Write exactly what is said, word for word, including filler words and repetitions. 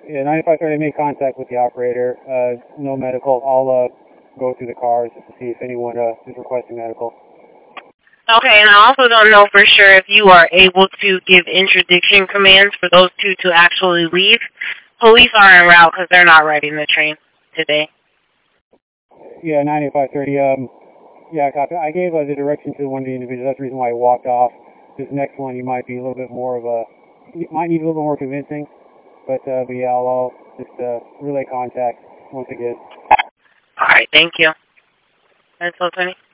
Yeah, ninety-five thirty, I made contact with the operator. Uh, no medical. I'll uh, go through the cars just to see if anyone uh, is requesting medical. Okay, and I also don't know for sure if you are able to give interdiction commands for those two to actually leave. Police are en route because they're not riding the train today. Yeah, ninety-five thirty. Um, yeah, copy. I gave uh, the direction to one of the individuals. That's the reason why I walked off. This next one, you might be a little bit more of a, you might need a little bit more convincing. But, uh, but yeah, I'll, I'll just uh, relay contact once again. All right, thank you. That's all, Tony.